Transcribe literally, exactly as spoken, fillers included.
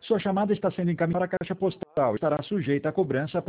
Sua chamada está sendo encaminhada para a caixa postal. Estará sujeita a cobrança